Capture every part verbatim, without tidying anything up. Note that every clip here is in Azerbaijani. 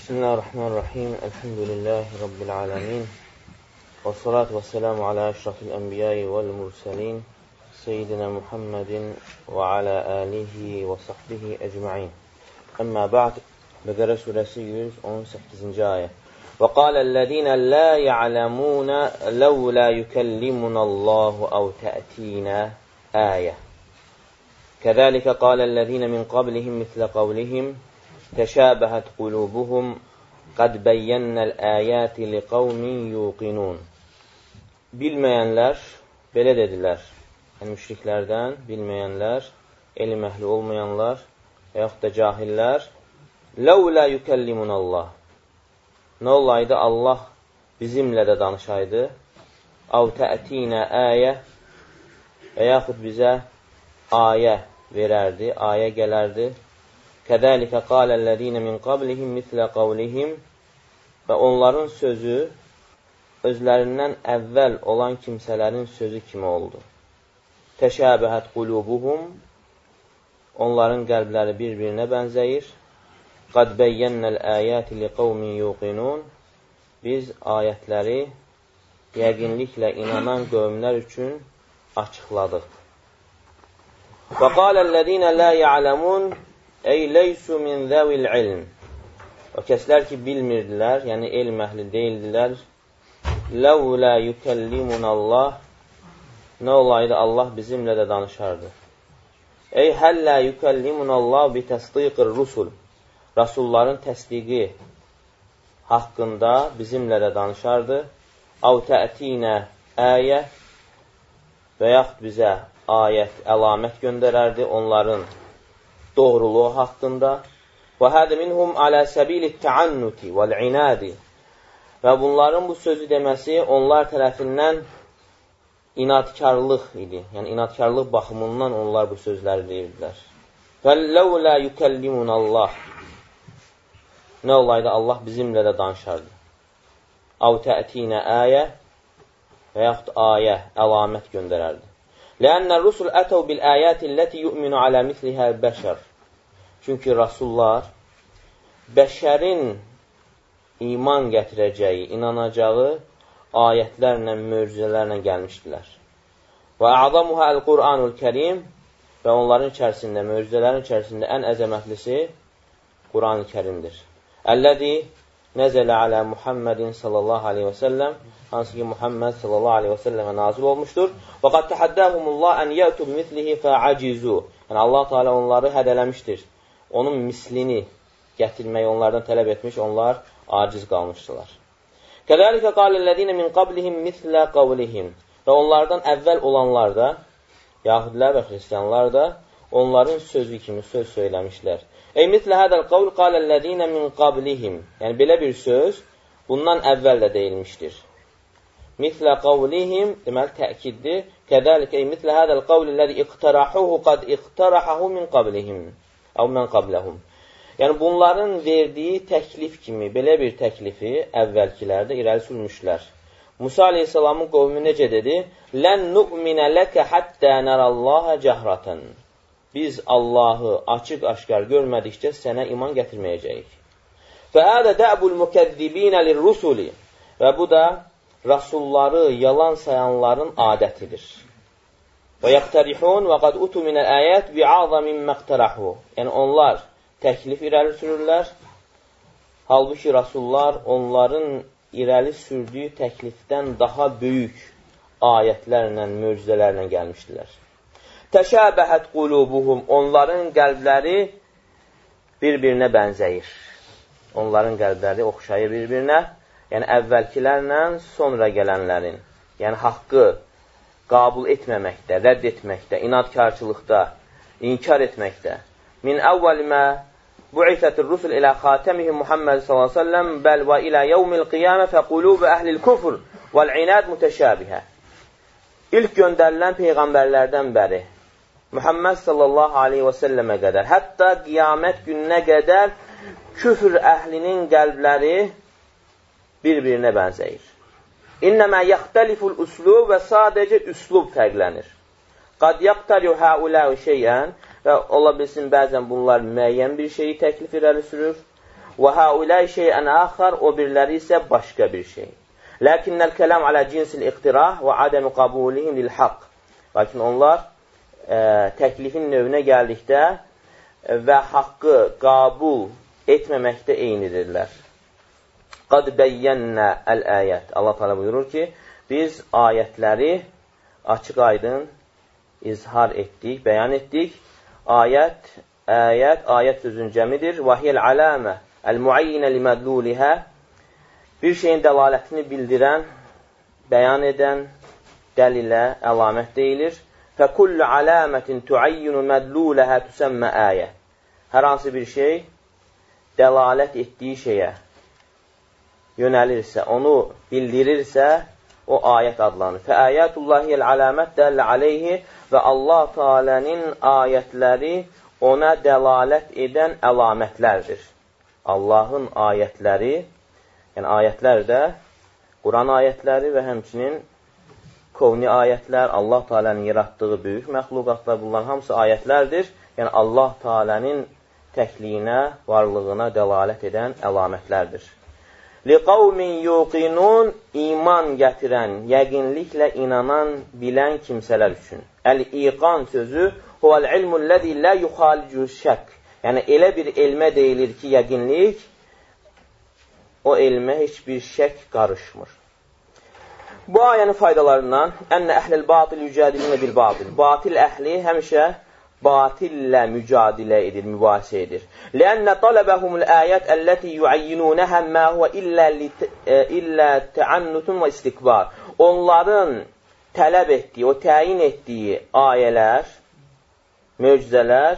Bismillahirrahmanirrahim. Elhamdülillahi Rabbil alemin. Və salatu və selamu alə əşrafil ənbiyayı vəl-mursəlin. Seyyidina Muhammedin və alə alihi və sahbihi əcma'in. Əmmə ba'd. Bəqərə surəsi yüz on səkkizinci ayə. Və qaləl-ləzīnə lə ya'ləmunə ləvlə yükəllimunəllahu əv tə'tinə ayə. Kəzəlikə qaləl-ləzīnə min qablihim mislə qavlihim təşəbəhət qulubuhum qad bəyyənnəl əyəti liqavmin yuqinun. Bilməyənlər belə dedilər. Yəni müşriklərdən bilməyənlər, elm əhli olmayanlar və yaxud da cahillər ləvlə yükəllimunallah. Nə olaydı Allah bizimlə də danışaydı? Əv tə'tinə ayə və yaxud bizə ayə verərdi, ayə gələrdi. Kəzəlikə qaləl-ləzīnə min qablihim mislə qavlihim. Və onların sözü özlərindən əvvəl olan kimsələrin sözü kimi oldu. Təşəbəhət qulubuhum. Onların qəlbləri bir-birinə bənzəyir. Qad bəyyənnəl əyəti liqavmin yuqinun. Biz ayətləri yəqinliklə inanan qövmlər üçün açıqladıq. Və qaləl-ləzīnə lə ya'ləmun ey leysu min zəvil ilm. O kəslər ki, bilmirdilər, yəni elm əhli deyildilər. Ləvlə yükəllimunallah. Nə olaydı Allah bizimlə də danışardı. Ey həllə yükəllimunallah bi təsdiqir rusul. Rasulların təsdiqi haqqında bizimlə də danışardı. Əv tə'tinə ayə və yaxud bizə ayət, əlamət göndərərdi onların doğruluğu haqqında. Və hədə minhum alə səbilit təannuti vəl-inadi. Və bunların bu sözü deməsi onlar tərəfindən inadkarlıq idi. Yəni inadkarlıq baxımından onlar bu sözləri deyirdilər. Fəlləvlə yükəllimunallah. Nə olaydı Allah bizimlə də danışardı. Əv tə'tinə ayə və yaxud ayə, əlamət göndərərdi. Ləənnə rusul ətəv bil əyəti ləti yu'minu alə mislihə bəşər. Çünki rasullar bəşərin iman gətirəcəyi, inanacağı ayətlərlə, möcüzələrlə gəlmişdilər. Və əzamuhə əl-Qur'anul Kərim. Və onların içərisində, möcüzələrin içərisində ən əzəmətlisi Qur'an-ı Kərimdir. Əlləzi nəzələ alə Muhammedin sallallahu aleyhi və səlləm. Hansı ki Muhammed sallallahu aleyhi və səlləmə nazil olmuşdur. Və qad təhəddəhumullah ən yətu bimithlihi fəacizu. Yəni Allah Teala onları hədələmişdir. Onun mislini gətirməyi onlardan tələb etmiş, onlar aciz qalmışdılar. Kəzəlikə qaləl-ləzīnə min qablihim mislə qavlihim. Və onlardan əvvəl olanlar da, yahudlər və xristianlar da onların sözü kimi söz söyləmişlər. Ey mislə hədəl qavl qaləl-ləzīnə min qablihim. Yəni belə bir söz bundan əvvəl də deyilmişdir. Mislə qavlihim, deməli təkiddir. Kəzəlikə ey mislə hədəl qavl-ləzi iqtarahuhu qad iqtarahahu min qablihim. Əv mən qabləhum. Yəni bunların verdiyi təklif kimi, belə bir təklifi əvvəlkilərdə irəli sürmüşlər. Musa aleyhissalamın qovmi necə dedi? Lən nu'minə ləkə həttə nərəlləhə cəhrətən. Biz Allahı açıq-aşkar görmədikcə sənə iman gətirməyəcəyik. Fəhədə də'bul mükəzzibinə lirrusuli. Və bu da rasulları yalan sayanların adətidir. Və yəqtərihun və qad utu minəl əyət bi'aza mimmə qtərahu. Yəni onlar təklif irəli sürürlər. Halbuki rasullar onların irəli sürdüyü təklifdən daha böyük ayətlərlə, möcüzələrlə gəlmişdilər. Təşəbəhət qulubuhum. Onların qəlbləri bir-birinə bənzəyir. Onların qəlbləri oxşayır bir-birinə. Yəni əvvəlkilərlə sonra gələnlərin. Yəni haqqı qəbul etməməkdə, rədd etməkdə, inadkarçılıqda, inkar etməkdə. Min əvvəlimə bu'isətir rusul ilə xatəmihim Muhammed sallallahu aleyhi ve sellem bəl və ilə yevmil qiyamə fəqulubu əhlil küfr vəl-inad mütəşəbihə. İlk göndərilən peyğəmbərlərdən bəri Muhammed sallallahu aleyhi və səlləmə qədər, hətta qiyamət gününə qədər küfr əhlinin qəlbləri bir-birinə bənzəyir. İnnəmə yəxtəliful üslub və sadəcə üslub fərqlənir. Qad yaqtariu həuləu şeyən və ola bilsin bəzən bunlar müəyyən bir şeyi təklif irəli sürür. və haulay şey'ən axar, o birləri isə başqa bir şey. Lakinnəl kəlam alə cinsil iqtirah və adəmi qabulihim lil haqq. Lakin onlar e, təklifin növünə gəldikdə və haqqı qəbul etməməkdə eynidirlər. Qad bəyyənnə əl-əyət. Allah Teala buyurur ki, biz ayətləri açıq aydın izhar etdik, bəyan etdik. Ayət, ayət, ayət sözün cəmidir. Və hiyəl aləmə əl-muayyinə limədlulihə. Bir şeyin dəlalətini bildirən, bəyan edən dəlilə əlamət deyilir. Fəkullu aləmətin tuayyinu mədluləhə tüsəmmə ayə. Hər hansı bir şey dəlalət etdiyi şeyə yönəlirsə, onu bildirirsə, o ayət adlanır. Fəayətullahiyəl aləmət dəllə aleyhi və Allah Teala'nın ayətləri ona dəlalət edən əlamətlərdir. Allahın ayətləri, yəni ayətlər də Quran ayətləri və həmçinin kovni ayətlər, Allah Teala'nın yaratdığı böyük məxluqatlar, bunlar hamısı ayətlərdir. Yəni Allah Teala'nın təkliyinə, varlığına dəlalət edən əlamətlərdir. Liqavmin yuqinun, iman gətirən, yəqinliklə inanan, bilən kimsələr üçün. Əl-iqan sözü huvəl ilmulləzi lə yuxalicu şək. Yəni elə bir elmə deyilir ki, yəqinlik, o elmə heç bir şək qarışmır. Bu ayənin faydalarından ənə əhləl batil yücadilinə bil batil. Batil əhli həmişə batillə mücadilə edir, mübahisə edir. Lənnə tələbəhumul ayət əlləti yuayyinunəhə mə huvə illə təannutun və istikbar. Onların tələb etdiyi, o təyin etdiyi ayələr, möcüzələr,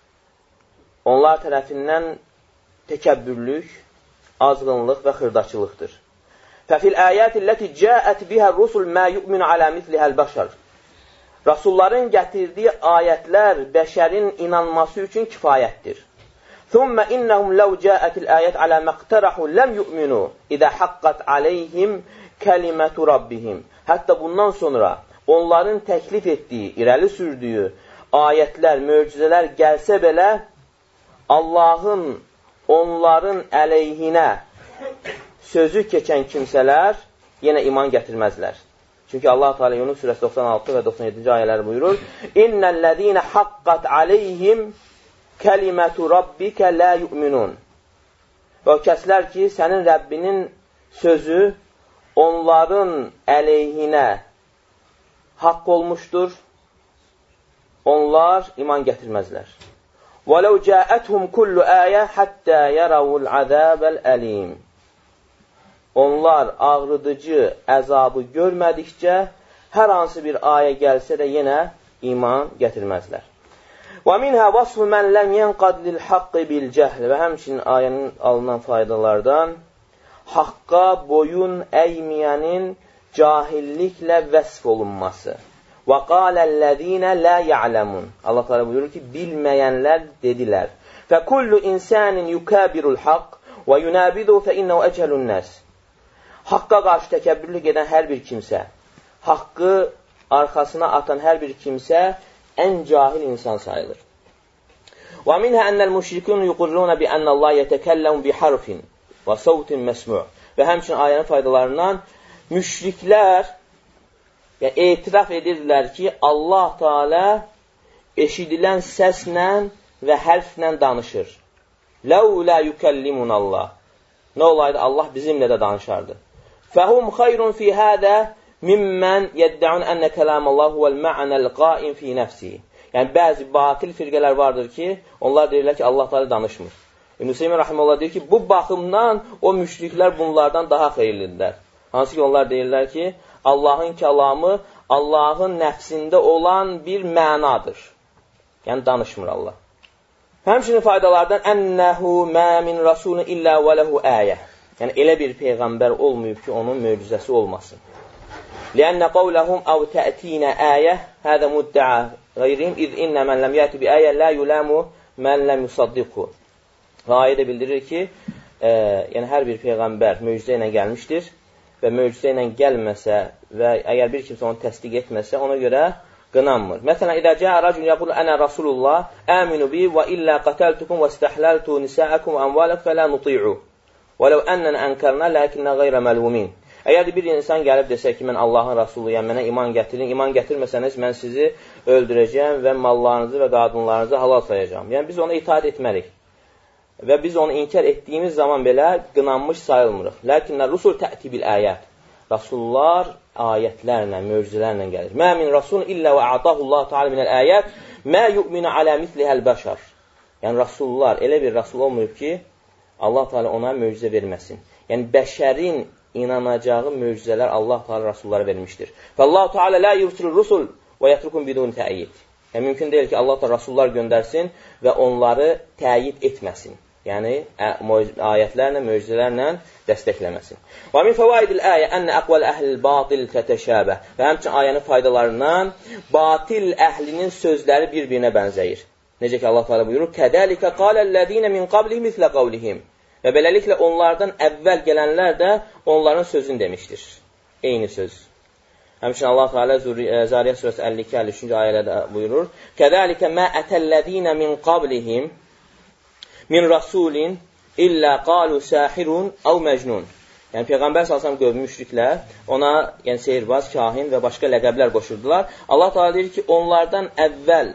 onlar tərəfindən təkəbbürlük, azğınlıq və xırdaçılıqdır. Fəfil ayəti ləti cəət bihər rusul mə yu'minu alə mislihəl bəşər. Rasulların gətirdiyi ayətlər bəşərin inanması üçün kifayətdir. Thumma innahum law ja'atil ayat ala maqtarahu lam yu'minu idha haqqat alayhim kalimatu rabbihim. Hətta bundan sonra onların təklif etdiyi, irəli sürdüyü ayətlər, möcüzələr gəlsə belə Allahın onların əleyhinə sözü keçən kimsələr yenə iman gətirməzlər. Çünki Allah Teala Yunus surəsi doxsan altı və doxsan yeddinci ayələri buyurur: "İnnellezîne haqqat aleyhim kelimatu rabbike la yu'minun." O kəslər ki, sənin Rəbbinin sözü onların əleyhinə haqq olmuşdur, onlar iman gətirməzlər. وَلَوْ جَاءَتْهُمْ كُلُّ آيَةٍ حَتَّى يَرَوُا الْعَذَابَ الْأَلِيمِ. Onlar ağrıdıcı əzabı görmədikcə hər hansı bir ayə gəlsə də yenə iman gətirməzlər. وَمِنْهَا وَصْفُ مَنْ لَمْ يَنْقَدْ لِلْحَقِّ بِالْجَهْلِ. Və həmçinin ayənin alınan faydalardan haqqa boyun əyməyənin cahilliklə vəsf olunması. وَقَالَ الَّذ۪ينَ لَا يَعْلَمُونَ. Allah Teala buyurur ki, bilməyənlər dedilər. فَكُلُّ إِنْسَانٍ يُكَابِرُ الْحَقِّ وَيُنَابِدُهُ فَإِنَّهُ أَجْهَلُ النَّاسِ. Haqqa qarşı təkəbbürlük edən hər bir kimsə, haqqı arxasına atan hər bir kimsə ən cahil insan sayılır. وَمِنْهَا أَنَّ الْمُشْرِكُونَ يُقُرُّونَ بِأَنَّ اللّٰهَ يَتَكَلَّمُ بِحَرْفٍ وَصَوْتٍ مَسْمُعٍ. Və həmçinin ayənin faydalarından müşriklər yəni, etiraf edirlər ki, Allah Teala eşidilən səslə və hərflə danışır. لَوْ لَا يُكَلِّمُنَ اللّٰهِ. Nə olaydı? Allah bizimlə də danışardı. فَهُمْ خَيْرٌ فِي هَذَا مِمَّنْ يَدَّعُونَ أَنَّ كَلَامَ اللّٰهِ هُوَ الْمَعْنَى الْقَائِمْ فِي نَفْسِهِ. Yəni, bəzi batil firqələr vardır ki, onlar deyirlər ki, Allah Teala danışmır. İbn-i Seymiyyə Rahiməhullah deyir ki, bu baxımdan o müşriklər bunlardan daha xeyirlidirlər. Hansı ki, onlar deyirlər ki, Allahın kəlamı Allahın nəfsində olan bir mənadır. Yəni, danışmır Allah. Həmçinin faydalardan ənəhu mə min rasulun illə və ləhu əyə. Yəni, elə bir peyğəmbər olmayıb ki, onun möcüzəsi olmasın. Lənnə qavləhum əv təətinə əyə hədə muddəə qeyrihim iz innə mən ləm yəti bi əyə lə yuləmu mən ləm yusaddiqhu. Və ayədə bildirir ki, e, yəni hər bir peyğəmbər möcüzə ilə gəlmişdir və möcüzə ilə gəlməsə və əgər bir kimsə onu təsdiq etməsə, ona görə qınanmır. Məsələn, İdə cəə rəcul yəqul ənə Rasulullah, əminu bi və illə qətəltukum və istəhləltu nisəəkum və əmvalək fələ nuti'u. Və ləv ənnən ənkərnə ləkinnə qeyrə məlvumin. Əgər bir insan gəlib desə ki, mən Allahın Rasuluyam, mənə iman gətirin, iman gətirməsəniz, mən sizi öldürəcəyəm və mallarınızı və qadınlarınızı halal sayacağım. Yəni, biz ona itaat etməliyik. Və biz onu inkar etdiyimiz zaman belə qınanmış sayılmırıq. Ləkinnə rusul tə'ti bil əyət. Rasullar ayətlərlə, möcüzələrlə gəlir. Mə min rasulun illə və a'tahullahu ta'ala minəl əyət mə yu'minu alə mislihəl bəşər. Yəni, rasullar, elə bir rasul olmayıb ki, Allah Teala ona möcüzə verməsin. Yəni, bəşərin inanacağı möcüzələr Allah Teala rasullara vermişdir. Və Allah Teala la yursilur rusul və yetrukum bidun tə'yid. Yəni, mümkün deyil ki, Allah Teala rasullar göndərsin və onları tə'yid etməsin. Yəni, ayətlərlə, möcüzələrlə dəstəkləməsin. Və min fəvaidil əyə ənə əqval əhlil batil tətəşəbə. Və həmçin ayənin faydalarından batil əhlinin sözləri bir-birinə bənzəyir. Necə ki, Allah Teala buyurur, kədəlikə qaləl-ləzinə min qablihim mislə qavlihim. Və beləliklə onlardan əvvəl gələnlər də onların sözünü demişdir. Eyni söz. Həmçinin Allah Teala Zariyyə surəsi əlli iki əlli üçüncü ayələrdə buyurur, kədəlikə mə ətəlləzinə min qablihim min rasulin illə qalu sahirun əv məcnun. Yəni, Peyğəmbər sallallahu əleyhi və səlləm müşriklər ona, yəni sehirbaz, kahin və başqa ləqəblər qoşurdular. Allah Teala deyir ki, onlardan əvvəl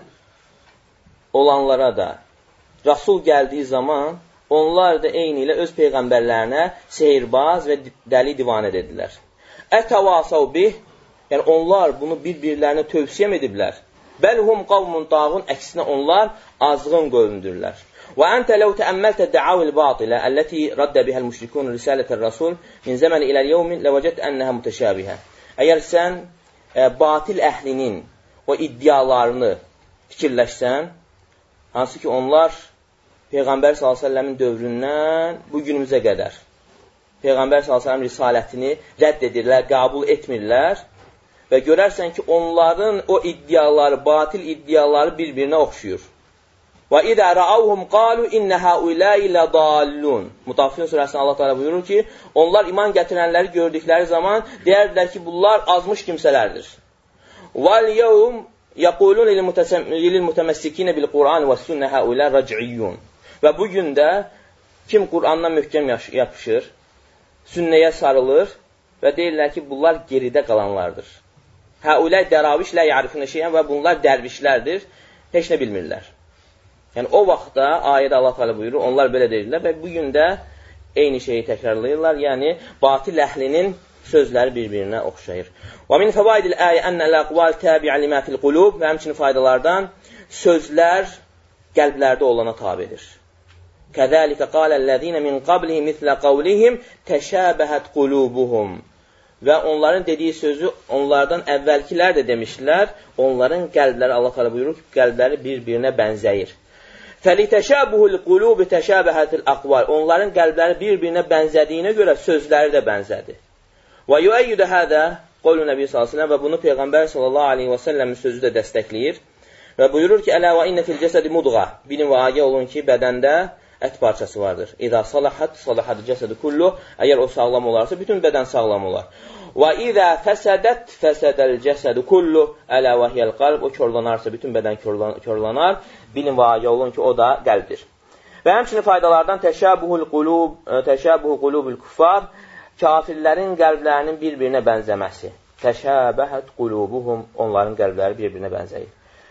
olanlara da rasul gəldiyi zaman onlar da eyni ilə öz peyğəmbərlərinə sehirbaz və dəli divanə dedilər. Ətəvasav bih, yəni onlar bunu bir-birlərinə tövsiyə ediblər. Bəlhum qavmun dağun, əksinə onlar azğın qövmdürlər. Və əntə ləv təəmməltə dəavil batilə, əlləti raddə bihəl müşrikun risalətər rasul min zəməni iləl yevmin ləvəcət ənəhə mütəşəbihə. Əgər sən e, batil əhlinin o iddialarını fikirləşsən, hansı ki onlar Peyğəmbər sallallahu əleyhi və səlləmin dövründən bu günümüzə qədər Peyğəmbər sallallahu əleyhi və səlləm risalətini rədd edirlər, qəbul etmirlər və görərsən ki, onların o iddiaları, batil iddiaları bir-birinə oxşuyur. Və idə rəavhum qalu innə həuləyi lədallun. Mutaffifin surəsində Allah Teala buyurur ki, onlar iman gətirənləri gördükləri zaman deyərdilər ki, bunlar azmış kimsələrdir. Vəl yevm yəqulun lil mütəməssikinə bil Qur'an və sünnə həulə rəc'iyyun. Və bugün də kim Qur'andan möhkəm yapışır, sünnəyə sarılır və deyirlər ki, bunlar geridə qalanlardır. Həulə dəravişlə ya'rifunə şeyən və bunlar dərvişlərdir, heç nə bilmirlər. Yəni, o vaxtda ayədə Allah Teala buyurur, onlar belə deyirlər və bugün də eyni şeyi təkrarlayırlar, yəni batil əhlinin sözləri bir-birinə oxşayır. Və min fəvaidil əyə ənəl əqval təbiə limə fil qulub və həmçinin faydalardan sözlər qəlblərdə olana tabidir. Kəzəlikə qaləl-ləzinə min qablihim mislə qavlihim təşəbəhət qulubuhum. Və onların dediyi sözü onlardan əvvəlkilər də demişlər, onların qəlbləri, Allah Teala buyurur ki, qəlbləri bir-birinə bənzəyir. Fəlitəşəbuhul qulubi təşəbəhətil aqval. Onların qəlbləri bir-birinə bənzədiyinə görə sözləri də bənzədi. Və yuəyyüdə hədə qolu Nəbi sallallahu əleyhi və səlləm və bunu Peyğəmbər sallallahu əleyhi və səlləmin sözü də dəstəkləyir. Və buyurur ki, ələ və innə fil cəsədi mudğa. Bilin və agə olun ki, bədəndə ət parçası vardır. İzə salahat, salahat cəsədi kullu. Əgər o sağlam olarsa, bütün bədən sağlam olar. Və izə fəsədət, fəsədəl cəsədi kullu. Ələ və hiyəl qalb. O körlanarsa, bütün bədən körlanar. Bilin və agə olun ki, o da qəlbdir. Və həmçinin faydalardan təşəbuhul qulub, təşəbuhul qulubul kuffar, kafirlərin qəlblərinin bir-birinə bənzəməsi. Təşəbəhət qulubuhum, onların qəlbləri bir-birinə bənzəyir.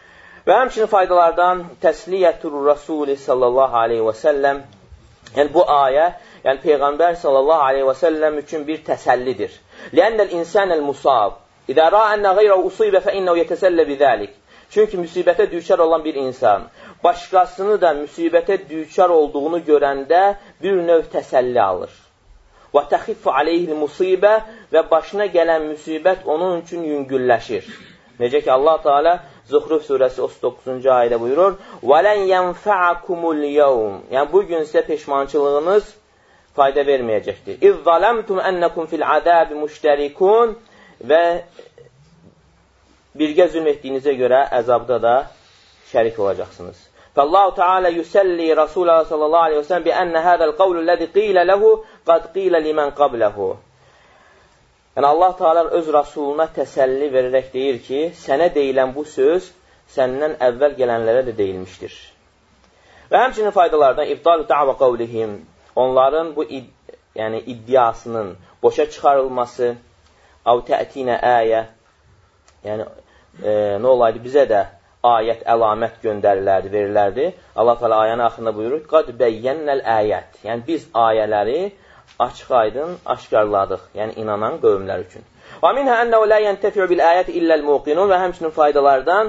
Və həmçinin faydalardan təsliyyətur Rasuli sallallahu aleyhi və səlləm, yəni bu ayə, yəni Peyğəmbər sallallahu aleyhi və səlləm üçün bir təsəllidir. Lənnəl insənəl musab, İdə rəənnə qeyrə usibə fə innəv yətəsəllə bidəlik. Çünki müsibətə düçar olan bir insan, başqasını da müsibətə düçar olduğunu görəndə bir növ təsəlli alır. Və təxiffu aleyhil musibə və başına gələn müsibət onun üçün yüngülləşir. Necə ki, Allah Teala Zuhruf surəsi otuz doqquzuncu ayədə buyurur, وَلَنْ يَنْفَعَكُمُ الْيَوْمِ. Yəni, bugün sizə peşmançılığınız fayda verməyəcəkdir. اِذْ ظَلَمْتُمْ أَنَّكُمْ فِي الْعَذَابِ مُشْتَرِكُونَ. Və birgə zülm etdiyinizə görə əzabda da şərik olacaqsınız. فَاللّٰهُ تَعَالَى يُسَلِّي رَسُولَهُ صَلَّى اللّٰهُ عَلَيْهِ وَسَلَّمْ بِأَنَّ هَذَا الْقَوْلُ الَّذِي قِيلَ لَهُ قَدْ قِيلَ لِمَنْ قَبْلَهُ. Yəni Allah Teala öz Rasuluna təsəlli verərək deyir ki, sənə deyilən bu söz səndən əvvəl gələnlərə də deyilmişdir. Və həmçinin faydalardan ibdalu da'va qavlihim, onların bu id yəni iddiasının boşa çıxarılması, av tə'tinə əyə, yəni e, nə olaydı bizə də ayət, əlamət göndərilərdi, verilərdi. Allah Teala ayənin axırında buyurur, qad bəyyənnəl əyət, yəni biz ayələri açıq aydın aşkarladıq, yəni inanan qövmlər üçün. Və minhə ənəu lə yəntəfi'u bil əyət illəl muqinun və həmçinin faydalardan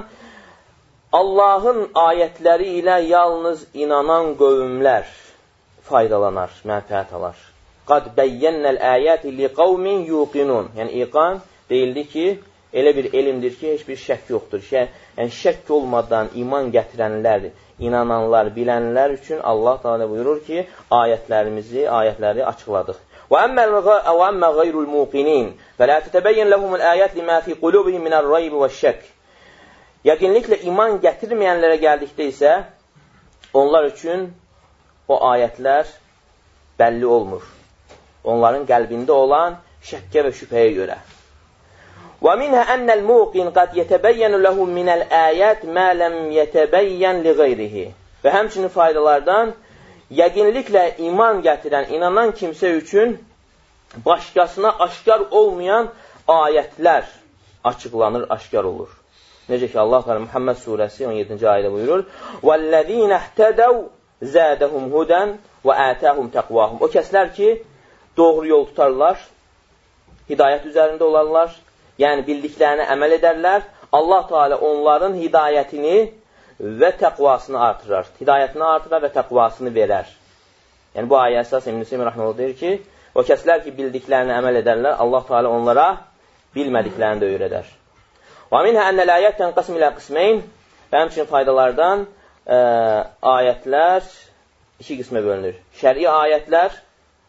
Allahın ayətləri ilə yalnız inanan qövmlər faydalanar, mənfəət alar. Qad bəyyənnəl əyət li qavmin yuqinun. Yəni iqan deyildi ki, elə bir elmdir ki, heç bir şək yoxdur. Şək, yəni şək olmadan iman gətirənlər, inananlar, bilənlər üçün Allah Teala buyurur ki, ayətlərimizi, ayətləri açıqladıq. Və əmmə qayrul muqinin və la tətəbəyyən ləhumul ayət limə fi qulubihim minər-rayb və şək. Yəqinliklə iman gətirməyənlərə gəldikdə isə onlar üçün o ayətlər bəlli olmur. Onların qəlbində olan şəkkə və şübhəyə görə. وَمِنْهَا أَنَّ الْمُوقِنْ قَدْ يَتَبَيَّنُ لَهُ مِنَ الْآيَاتِ مَا لَمْ يَتَبَيَّنْ لِغَيْرِهِ. Və həmçinin faydalardan yəqinliklə iman gətirən, inanan kimsə üçün başqasına aşkar olmayan ayətlər açıqlanır, aşkar olur. Necə ki Allah Teala Muhammed surəsi on yeddinci ayədə buyurur: وَالَّذِينَ اهْتَدَوْا زَادَهُمْ هُدًى وَآتَاهُمْ تَقْوَاهُمْ. O kəslər ki, doğru yol tutarlar, hidayət üzərində olarlar, yəni bildiklərini əməl edərlər, Allah Teala onların hidayətini və təqvasını artırar. Hidayətini artırar və təqvasını verər. Yəni bu ayə əsas İbn Hüseyn rəhməhullah deyir ki, o kəslər ki, bildiklərini əməl edərlər, Allah Teala onlara bilmədiklərini də öyrədər. Və minhə ənəl ayət tənqəsim ilə qisməyn və həmçinin faydalardan ə, ayətlər iki qismə bölünür. Şəri ayətlər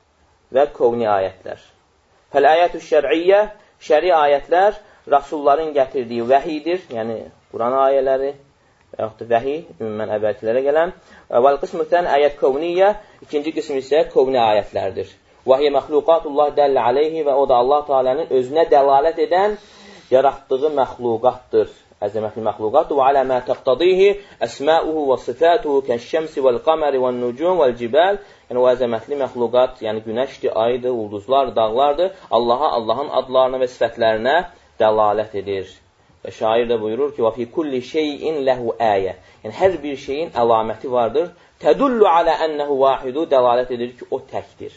və kovni ayətlər. Fəl-ayətü şər'iyyə, şəri ayətlər Rasulların gətirdiyi vəhidir, yəni Quran ayələri və yaxud da vəhi, ümumən əvvəlkilərə gələn. Vəl-qismətən ayət kovniyyə, ikinci qism isə kovni ayətlərdir. Vəhiyə məxluqatullah dəllə aleyhi və o da Allah Teala'nın özünə dəlalət edən yaratdığı məxluqatdır. Əzəmətli məxluqatdır. Və alə mə təqtadihi əsmauhu və sifatuhu kəşşəmsi vəl-qamari vəl-nucum vəl-cibal. Yəni o əzəmətli məxluqat, yəni günəşdir, aydır, ulduzlar, dağlardır. Allaha, Allahın adlarına və sifətlərinə dəlalət edir. Və şair də buyurur ki, və fi kulli şeyin ləhu əyə. Yəni hər bir şeyin əlaməti vardır. Tədullu alə ənəhu vahidu, dəlalət edir ki, o təkdir.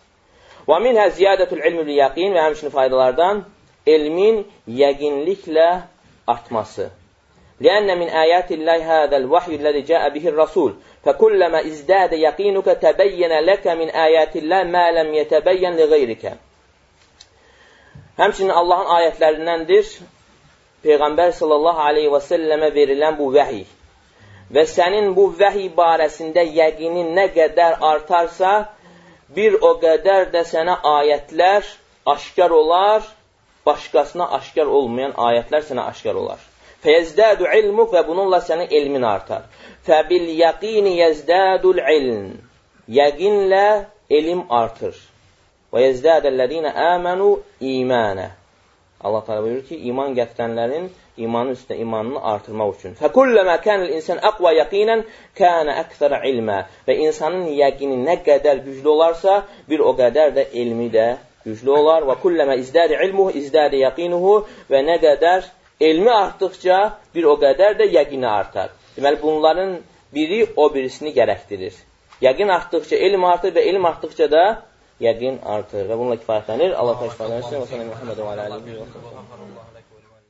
Və minhə ziyadətul ilmi bil yaqin və həmçinin faydalardan elmin yəqinliklə artması. Lənnə min ayətillahi hədəl vahiyyəlləzi cəə bihir rasul. Fəkulləmə izdadə yəqinukə təbəyyənə ləkə min ayətillahi mə ləm yətəbəyyən li qeyrikə. Həmçinin Allahın ayətlərindəndir Peyğəmbər sallallahu aleyhi və səlləmə verilən bu vəhiy. Və sənin bu vəhiy barəsində yəqinin nə qədər artarsa, bir o qədər də sənə ayətlər aşkar olar, başqasına aşkar olmayan ayətlər sənə aşkar olar. Fəyəzdədu ilmuk və bununla sənin elmin artar. Fəbil yəqini yəzdədul ilm. Yəqinlə elm artır. Və yəzdədəllədinə əmənu imanə. Allah Teala buyurur ki, iman gətirənlərin imanın üstünə imanını artırmaq üçün. Fəkulləmə kənil insan əqva yəqinən kənə əksərə ilmə. Və insanın yəqini nə qədər güclü olarsa, bir o qədər də elmi də güclü olar. Və kulləmə izdədi ilmuhu, izdədi yəqinuhu və nə qədər elmi artdıqca bir o qədər də yəqini artar. Deməli, bunların biri o birisini gərəkdirir. Yəqin artdıqca elm artır və elm artdıqca da yəqin artır. Və bununla kifayətlənir. Allah təşkil edilsin. Və sənə Muhammed və alə alihi və